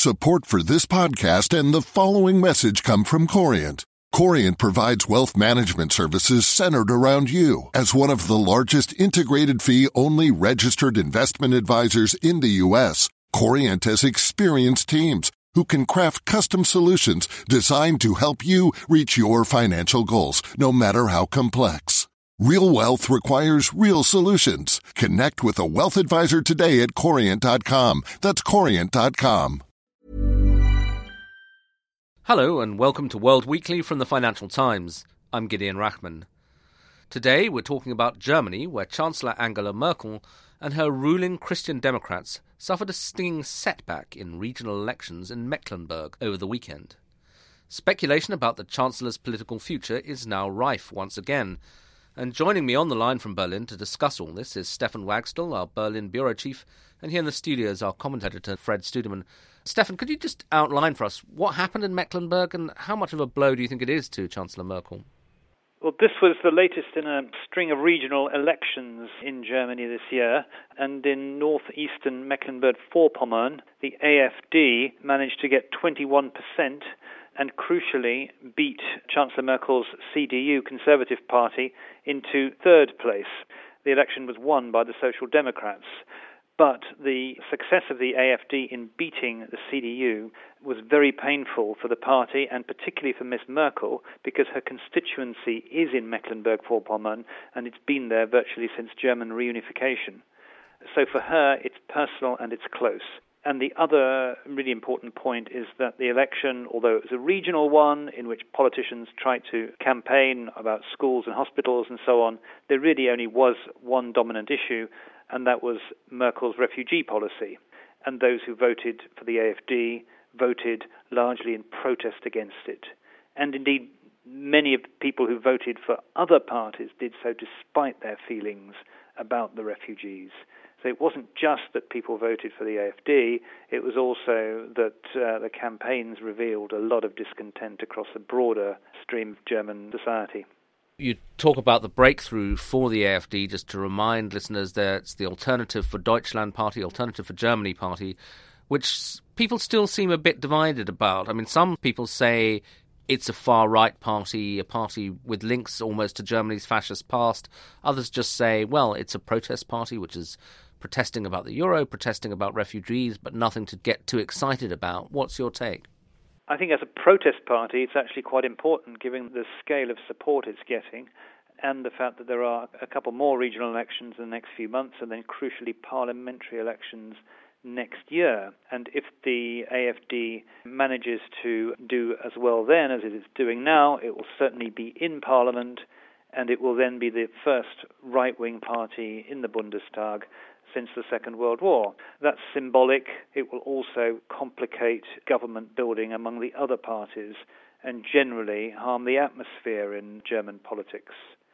Support for this podcast and the following message come from Corient. Corient provides wealth management services centered around you. As one of the largest integrated fee-only registered investment advisors in the U.S., Corient has experienced teams who can craft custom solutions designed to help you reach your financial goals, no matter how complex. Real wealth requires real solutions. Connect with a wealth advisor today at Corient.com. That's Corient.com. Hello and welcome to World Weekly from the Financial Times. I'm Gideon Rachman. Today we're talking about Germany, where Chancellor Angela Merkel and her ruling Christian Democrats suffered a stinging setback in regional elections in Mecklenburg over the weekend. Speculation about the Chancellor's political future is now rife once again. And joining me on the line from Berlin to discuss all this is Stefan Wagstall, our Berlin bureau chief, and here in the studio is our comment editor, Fred Studeman. Stefan, could you just outline for us what happened in Mecklenburg and how much of a blow do you think it is to Chancellor Merkel? Well, this was the latest in a string of regional elections in Germany this year, and in northeastern Mecklenburg-Vorpommern, the AfD managed to get 21% and crucially beat Chancellor Merkel's CDU, Conservative Party, into third place. The election was won by the Social Democrats. But the success of the AfD in beating the CDU was very painful for the party and particularly for Ms. Merkel because her constituency is in Mecklenburg-Vorpommern and it's been there virtually since German reunification. So for her, it's personal and it's close. And the other really important point is that the election, although it was a regional one in which politicians tried to campaign about schools and hospitals and so on, there really only was one dominant issue, and that was Merkel's refugee policy. And those who voted for the AfD voted largely in protest against it. And indeed, many of the people who voted for other parties did so despite their feelings about the refugees. So it wasn't just that people voted for the AfD, it was also that the campaigns revealed a lot of discontent across a broader stream of German society. You talk about the breakthrough for the AfD, just to remind listeners that it's the Alternative for Deutschland party, Alternative for Germany party, which people still seem a bit divided about. I mean, some people say it's a far-right party, a party with links almost to Germany's fascist past. Others just say, well, it's a protest party, which is protesting about the euro, protesting about refugees, but nothing to get too excited about. What's your take? I think as a protest party, it's actually quite important, given the scale of support it's getting and the fact that there are a couple more regional elections in the next few months and then, crucially, parliamentary elections next year. And if the AfD manages to do as well then as it is doing now, it will certainly be in Parliament, and it will then be the first right-wing party in the Bundestag since the Second World War. That's symbolic. It will also complicate government building among the other parties and generally harm the atmosphere in German politics.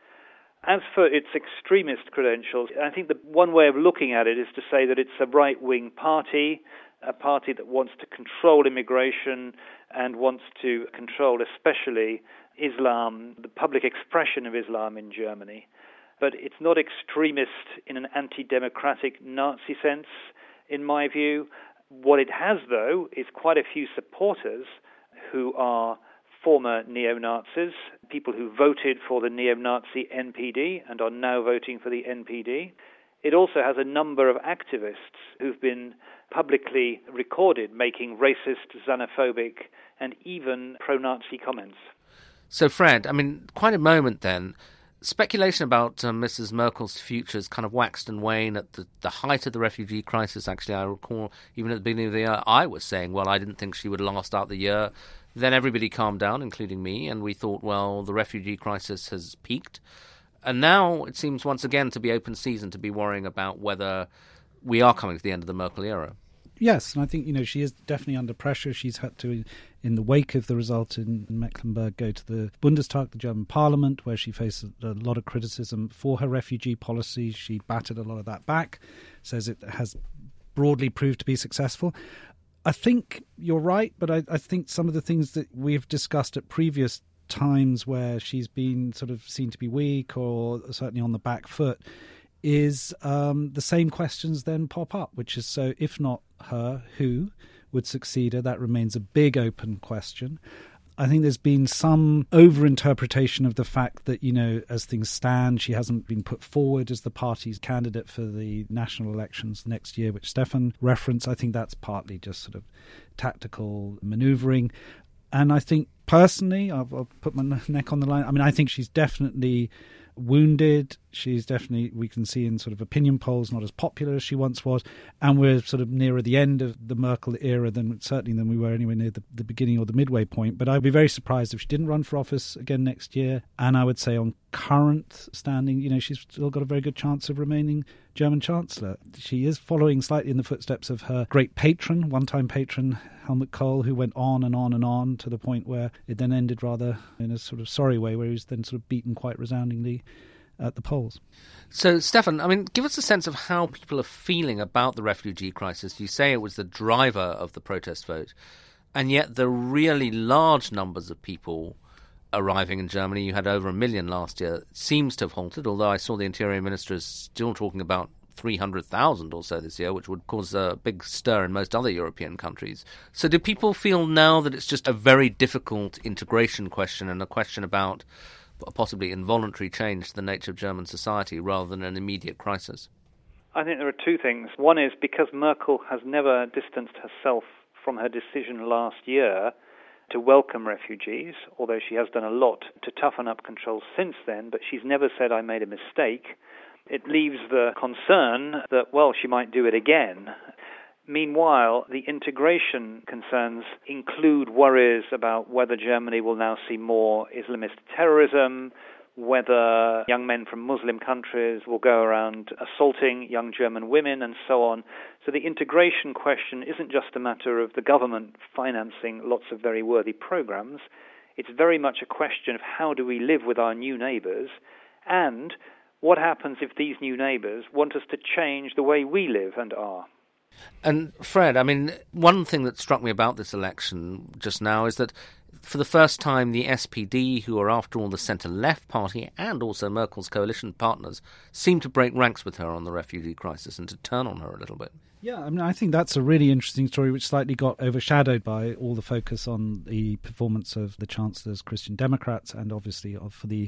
As for its extremist credentials, I think the one way of looking at it is to say that it's a right-wing party, a party that wants to control immigration and wants to control especially Islam, the public expression of Islam in Germany. But it's not extremist in an anti-democratic Nazi sense, in my view. What it has, though, is quite a few supporters who are former neo-Nazis, people who voted for the neo-Nazi NPD and are now voting for the NPD. It also has a number of activists who've been publicly recorded making racist, xenophobic, and even pro-Nazi comments. So, Fred, I mean, quite a moment then. Speculation about Mrs. Merkel's future has kind of waxed and waned at the height of the refugee crisis. Actually, I recall even at the beginning of the year, I was saying, well, I didn't think she would last out the year. Then everybody calmed down, including me, and we thought, well, the refugee crisis has peaked. And now it seems once again to be open season to be worrying about whether we are coming to the end of the Merkel era. Yes, and I think, she is definitely under pressure. She's had to, in the wake of the result in Mecklenburg, go to the Bundestag, the German parliament, where she faced a lot of criticism for her refugee policy. She battered a lot of that back, says it has broadly proved to be successful. I think you're right, but I think some of the things that we've discussed at previous times where she's been sort of seen to be weak or certainly on the back foot is the same questions then pop up, which is, so if not her, who? would succeed her. That remains a big open question. I think there's been some overinterpretation of the fact that, as things stand, she hasn't been put forward as the party's candidate for the national elections next year, which Stefan referenced. I think that's partly just sort of tactical manoeuvring. And I think personally, I'll put my neck on the line. I mean, I think she's definitely wounded. She's definitely, we can see in sort of opinion polls, not as popular as she once was. And we're sort of nearer the end of the Merkel era than we were anywhere near the beginning or the midway point. But I'd be very surprised if she didn't run for office again next year. And I would say on current standing, she's still got a very good chance of remaining German Chancellor. She is following slightly in the footsteps of her great patron, one-time patron, Helmut Kohl, who went on and on and on to the point where it then ended rather in a sort of sorry way, where he was then sort of beaten quite resoundingly at the polls. So, Stefan, I mean, give us a sense of how people are feeling about the refugee crisis. You say it was the driver of the protest vote, and yet the really large numbers of people arriving in Germany, you had over 1 million last year, seems to have halted, although I saw the Interior Minister is still talking about 300,000 or so this year, which would cause a big stir in most other European countries. So do people feel now that it's just a very difficult integration question and a question about possibly involuntary change to the nature of German society rather than an immediate crisis? I think there are two things. One is because Merkel has never distanced herself from her decision last year to welcome refugees, although she has done a lot to toughen up controls since then, but she's never said, I made a mistake. It leaves the concern that, well, she might do it again. Meanwhile, the integration concerns include worries about whether Germany will now see more Islamist terrorism, whether young men from Muslim countries will go around assaulting young German women, and so on. So the integration question isn't just a matter of the government financing lots of very worthy programs. It's very much a question of how do we live with our new neighbors, and what happens if these new neighbors want us to change the way we live and are. And Fred, I mean, one thing that struck me about this election just now is that for the first time the SPD, who are after all the centre-left party and also Merkel's coalition partners, seem to break ranks with her on the refugee crisis and to turn on her a little bit. Yeah, I mean, I think that's a really interesting story which slightly got overshadowed by all the focus on the performance of the Chancellor's Christian Democrats and obviously for the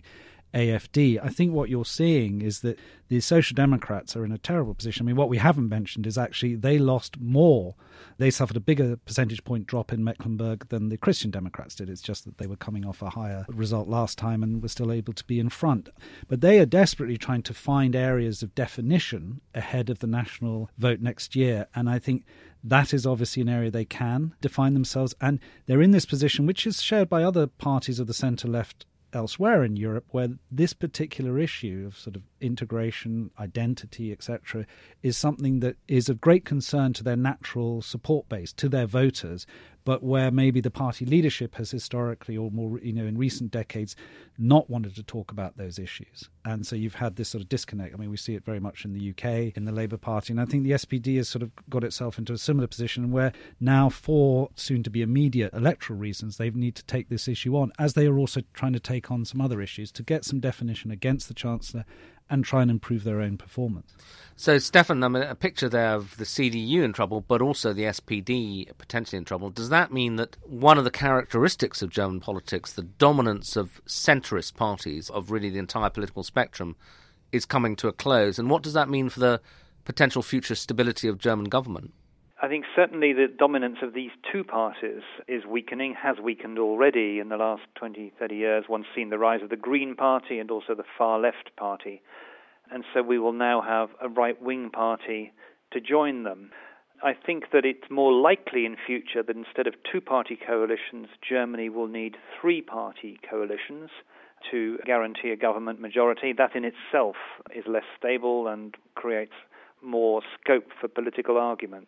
AfD. I think what you're seeing is that the Social Democrats are in a terrible position. I mean, what we haven't mentioned is actually they lost more. They suffered a bigger percentage point drop in Mecklenburg than the Christian Democrats did. It's just that they were coming off a higher result last time and were still able to be in front. But they are desperately trying to find areas of definition ahead of the national vote next year. And I think that is obviously an area they can define themselves. And they're in this position, which is shared by other parties of the centre-left elsewhere in Europe, where this particular issue of sort of integration, identity, etc., is something that is of great concern to their natural support base, to their voters, but where maybe the party leadership has historically or more, in recent decades, not wanted to talk about those issues. And so you've had this sort of disconnect. I mean, we see it very much in the UK, in the Labour Party, and I think the SPD has sort of got itself into a similar position where now, for soon-to-be immediate electoral reasons, they need to take this issue on, as they are also trying to take on some other issues to get some definition against the Chancellor and try and improve their own performance. So, Stefan, I mean, a picture there of the CDU in trouble, but also the SPD potentially in trouble. Does that mean that one of the characteristics of German politics, the dominance of centrist parties, of really the entire political spectrum, is coming to a close? And what does that mean for the potential future stability of German government? I think certainly the dominance of these two parties is weakening, has weakened already in the last 20, 30 years. One's seen the rise of the Green Party and also the far-left party. And so we will now have a right-wing party to join them. I think that it's more likely in future that instead of two-party coalitions, Germany will need three-party coalitions to guarantee a government majority. That in itself is less stable and creates more scope for political arguments.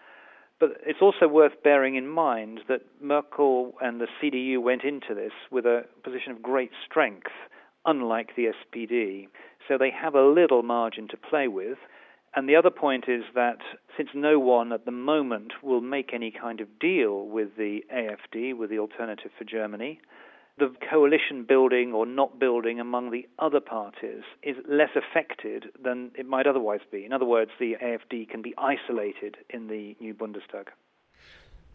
But it's also worth bearing in mind that Merkel and the CDU went into this with a position of great strength, unlike the SPD. So they have a little margin to play with. And the other point is that since no one at the moment will make any kind of deal with the AfD, with the Alternative for Germany, the coalition building or not building among the other parties is less affected than it might otherwise be. In other words, the AfD can be isolated in the new Bundestag.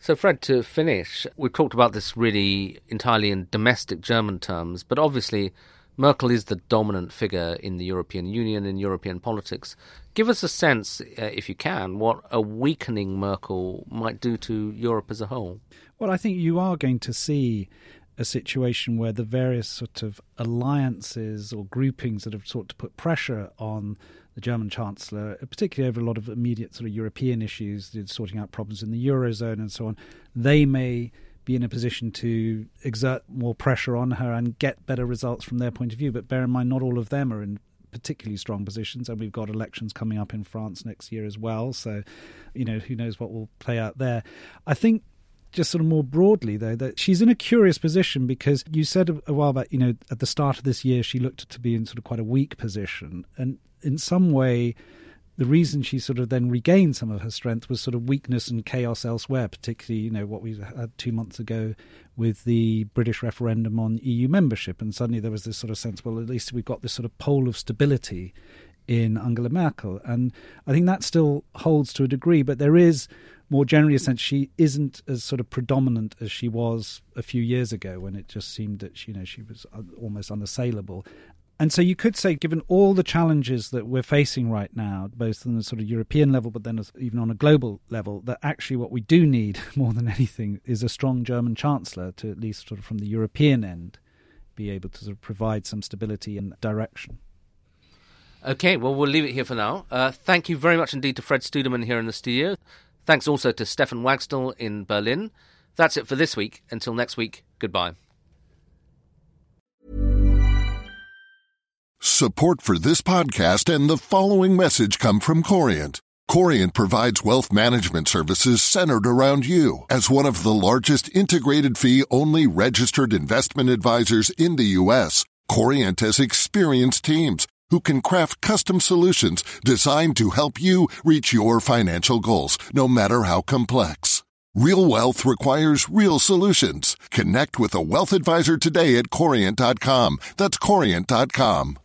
So, Fred, to finish, we've talked about this really entirely in domestic German terms, but obviously Merkel is the dominant figure in the European Union, in European politics. Give us a sense, if you can, what a weakening Merkel might do to Europe as a whole. Well, I think you are going to see a situation where the various sort of alliances or groupings that have sought to put pressure on the German Chancellor, particularly over a lot of immediate sort of European issues, sorting out problems in the Eurozone and so on, they may be in a position to exert more pressure on her and get better results from their point of view. But bear in mind, not all of them are in particularly strong positions, and we've got elections coming up in France next year as well. So, who knows what will play out there. I think just sort of more broadly, though, that she's in a curious position because you said a while back, at the start of this year, she looked to be in sort of quite a weak position. And in some way, the reason she sort of then regained some of her strength was sort of weakness and chaos elsewhere, particularly, what we had 2 months ago with the British referendum on EU membership. And suddenly there was this sort of sense, well, at least we've got this sort of pole of stability in Angela Merkel. And I think that still holds to a degree, but there is more generally a sense she isn't as sort of predominant as she was a few years ago when it just seemed that, she was almost unassailable. And so you could say, given all the challenges that we're facing right now, both on the sort of European level, but then even on a global level, that actually what we do need more than anything is a strong German Chancellor to at least sort of from the European end be able to sort of provide some stability and direction. Okay, well, we'll leave it here for now. Thank you very much indeed to Fred Studemann here in the studio. Thanks also to Stefan Wagstall in Berlin. That's it for this week. Until next week, goodbye. Support for this podcast and the following message come from Corient. Corient provides wealth management services centered around you. As one of the largest integrated fee-only registered investment advisors in the U.S., Corient has experienced teams who can craft custom solutions designed to help you reach your financial goals, no matter how complex. Real wealth requires real solutions. Connect with a wealth advisor today at Corient.com. That's Corient.com.